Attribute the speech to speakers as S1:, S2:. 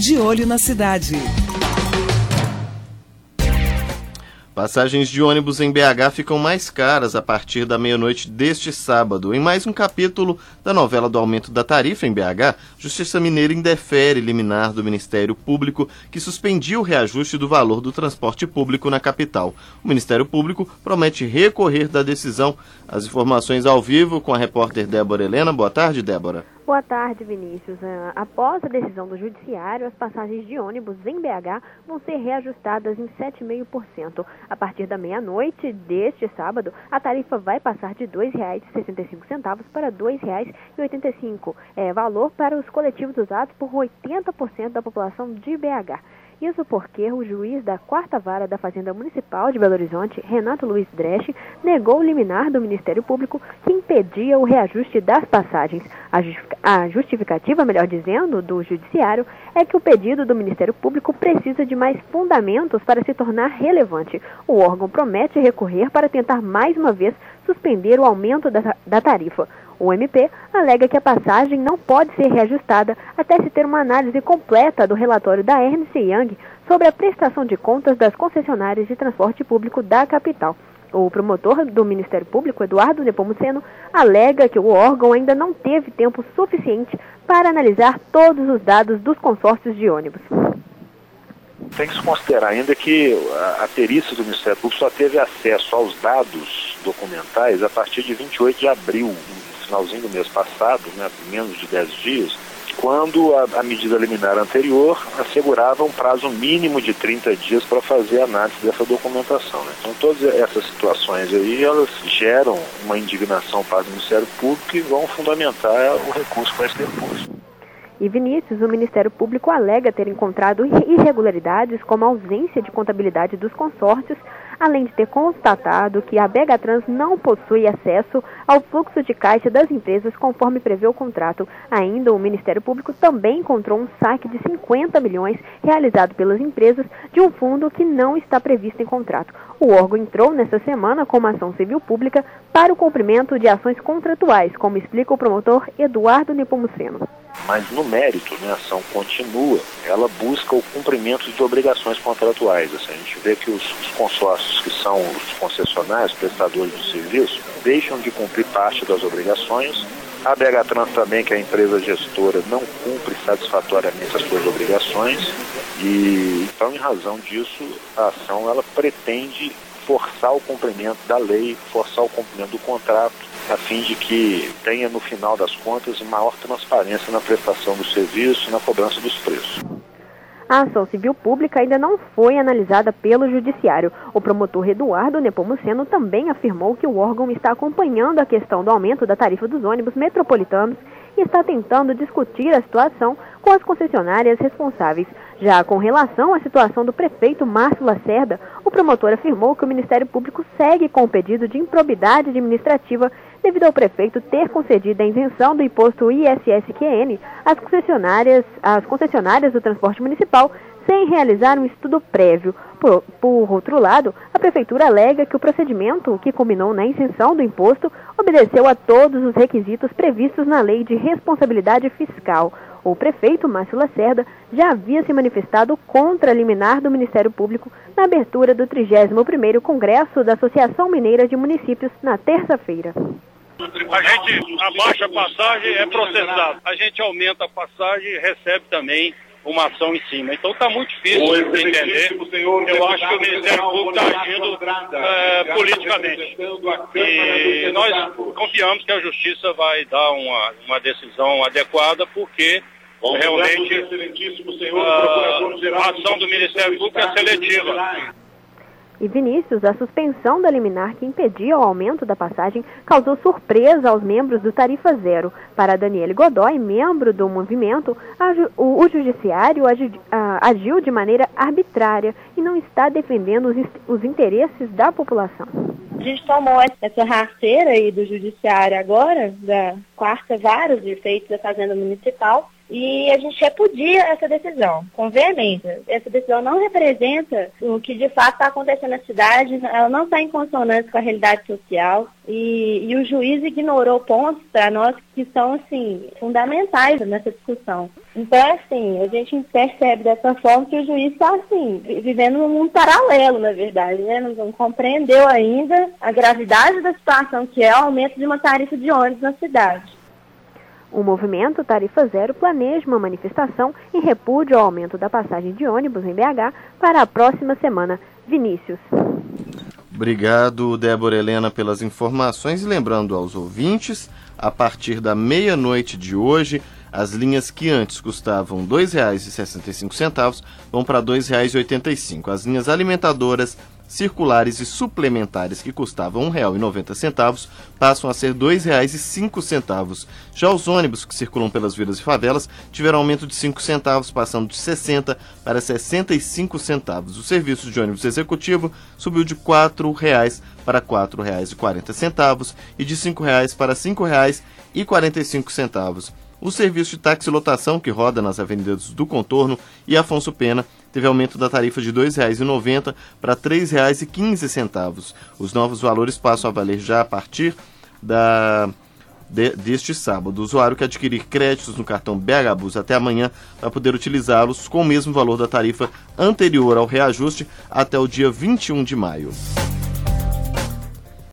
S1: De Olho na Cidade.
S2: Passagens de ônibus em BH ficam mais caras a partir da meia-noite deste sábado. Em mais um capítulo da novela do aumento da tarifa em BH, Justiça Mineira indefere liminar do Ministério Público que suspendia o reajuste do valor do transporte público na capital. O Ministério Público promete recorrer da decisão. As informações ao vivo com a repórter Débora Helena. Boa tarde, Débora.
S3: Boa tarde, Vinícius. Após a decisão do Judiciário, as passagens de ônibus em BH vão ser reajustadas em 7,5%. A partir da meia-noite deste sábado, a tarifa vai passar de R$ 2,65 para R$ 2,85, valor para os coletivos usados por 80% da população de BH. Isso porque o juiz da 4ª Vara da Fazenda Municipal de Belo Horizonte, Renato Luiz Dresch, negou o liminar do Ministério Público que impedia o reajuste das passagens. A justificativa, melhor dizendo, do Judiciário é que o pedido do Ministério Público precisa de mais fundamentos para se tornar relevante. O órgão promete recorrer para tentar mais uma vez suspender o aumento da tarifa. O MP alega que a passagem não pode ser reajustada até se ter uma análise completa do relatório da Ernst Young sobre a prestação de contas das concessionárias de transporte público da capital. O promotor do Ministério Público, Eduardo Nepomuceno, alega que o órgão ainda não teve tempo suficiente para analisar todos os dados dos consórcios de ônibus.
S4: Tem que se considerar ainda que a perícia do Ministério Público só teve acesso aos dados documentais a partir de 28 de abril, no finalzinho do mês passado, menos de 10 dias, quando a medida liminar anterior assegurava um prazo mínimo de 30 dias para fazer a análise dessa documentação. Então todas essas situações aí, elas geram uma indignação para o Ministério Público e vão fundamentar o recurso para esse recurso.
S3: E Vinícius, o Ministério Público alega ter encontrado irregularidades como a ausência de contabilidade dos consórcios, além de ter constatado que a BH Trans não possui acesso ao fluxo de caixa das empresas conforme prevê o contrato. Ainda, o Ministério Público também encontrou um saque de 50 milhões realizado pelas empresas de um fundo que não está previsto em contrato. O órgão entrou nesta semana com uma ação civil pública para o cumprimento de ações contratuais, como explica o promotor Eduardo Nepomuceno.
S4: Mas no mérito, a ação continua, ela busca o cumprimento de obrigações contratuais. A gente vê que os consórcios, que são os concessionários, prestadores de serviço, deixam de cumprir parte das obrigações. A BH Trans também, que é a empresa gestora, não cumpre satisfatoriamente as suas obrigações e, então, em razão disso, a ação ela pretende forçar o cumprimento da lei, forçar o cumprimento do contrato, a fim de que tenha, no final das contas, maior transparência na prestação do serviço e na cobrança dos preços.
S3: A ação civil pública ainda não foi analisada pelo Judiciário. O promotor Eduardo Nepomuceno também afirmou que o órgão está acompanhando a questão do aumento da tarifa dos ônibus metropolitanos e está tentando discutir a situação com as concessionárias responsáveis. Já com relação à situação do prefeito Márcio Lacerda, o promotor afirmou que o Ministério Público segue com o pedido de improbidade administrativa devido ao prefeito ter concedido a isenção do imposto ISS-QN às concessionárias do transporte municipal sem realizar um estudo prévio. Por outro lado, a Prefeitura alega que o procedimento que culminou na isenção do imposto obedeceu a todos os requisitos previstos na Lei de Responsabilidade Fiscal. O prefeito Márcio Lacerda já havia se manifestado contra a liminar do Ministério Público na abertura do 31º Congresso da Associação Mineira de Municípios na terça-feira.
S5: A gente abaixa a passagem, é processado. A gente aumenta a passagem e recebe também uma ação em cima. Então está muito difícil de entender. Eu acho que o Ministério Público está agindo politicamente. E nós confiamos que a Justiça vai dar uma decisão adequada, porque realmente a ação do Ministério Público é seletiva.
S3: E Vinícius, a suspensão da liminar que impedia o aumento da passagem causou surpresa aos membros do Tarifa Zero. Para Daniele Godoy, membro do movimento, o Judiciário agiu de maneira arbitrária e não está defendendo os interesses da população.
S6: A gente tomou essa rasteira aí do Judiciário agora, da 4ª Vara de Efeitos da Fazenda Municipal, e a gente repudia essa decisão, com veemência. Essa decisão não representa o que de fato está acontecendo na cidade, ela não está em consonância com a realidade social, e o juiz ignorou pontos para nós que são, assim, fundamentais nessa discussão. Então, assim, a gente percebe dessa forma que o juiz está, assim, vivendo num mundo paralelo, na verdade, né? Não compreendeu ainda a gravidade da situação, que é o aumento de uma tarifa de ônibus na cidade.
S3: O movimento Tarifa Zero planeja uma manifestação em repúdio ao aumento da passagem de ônibus em BH para a próxima semana. Vinícius.
S2: Obrigado, Débora Helena, pelas informações. E lembrando aos ouvintes, a partir da meia-noite de hoje, as linhas que antes custavam R$ 2,65 vão para R$ 2,85. As linhas alimentadoras, circulares e suplementares que custavam R$ 1,90 passam a ser R$ 2,05. Já os ônibus que circulam pelas vilas e favelas tiveram aumento de 5 centavos, passando de 60 para 65 centavos. O serviço de ônibus executivo subiu de R$ 4,00 para R$ 4,40 e de R$ 5,00 para R$ 5,45. O serviço de táxi lotação, que roda nas avenidas do Contorno e Afonso Pena, teve aumento da tarifa de R$ 2,90 para R$ 3,15. Os novos valores passam a valer já a partir deste sábado. O usuário que adquirir créditos no cartão BH Bus até amanhã vai poder utilizá-los com o mesmo valor da tarifa anterior ao reajuste até o dia 21 de maio.